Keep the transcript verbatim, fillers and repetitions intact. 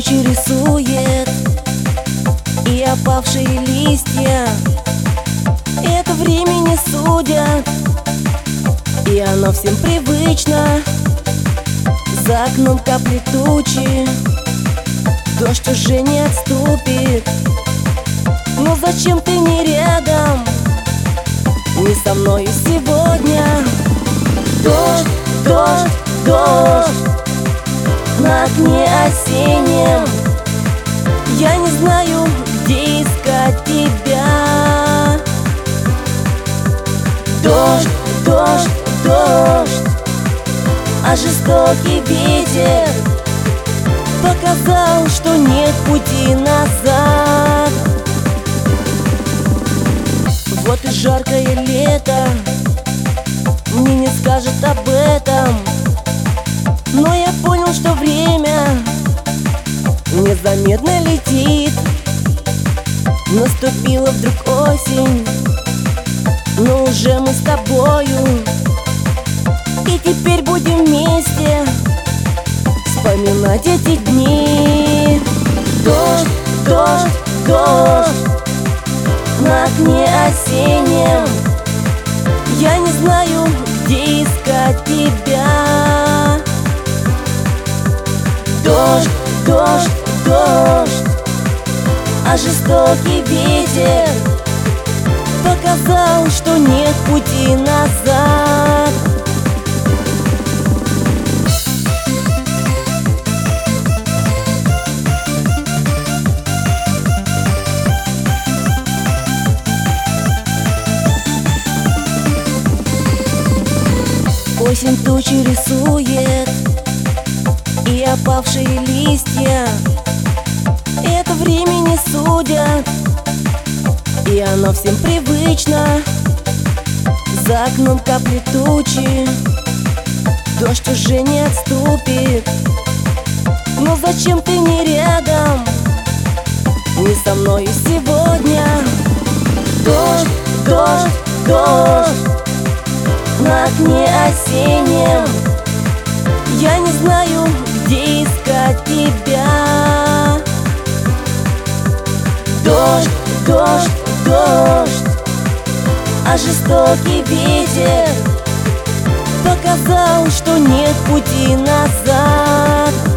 тучи рисует и опавшие листья. Это время не судят, и оно всем привычно. За окном капли тучи, дождь уже не отступит. Но зачем ты не рядом, не со мною сегодня? Дождь, дождь, дождь на окне осеннем. Я не знаю, где искать тебя. Дождь, дождь, дождь, а жестокий ветер показал, что нет пути назад. Вот и жаркое лето мне не скажет об этом, но я понял, что время незаметно летит. Наступила вдруг осень, но уже мы с тобою, и теперь будем вместе вспоминать эти дни. Дождь, дождь, дождь на окне осеннем. Я не знаю, где искать тебя. Дождь, дождь, дождь, а жестокий ветер показал, что нет пути назад. Осень тучи рисует и опавшие листья. Это время не судят, и оно всем привычно. За окном капли тучи, дождь уже не отступит. Но зачем ты не рядом, не со мною сегодня? Дождь, дождь, дождь на окне осеннем. Я не знаю, где искать тебя. Дождь, дождь, дождь, а жестокий ветер показал, что нет пути назад.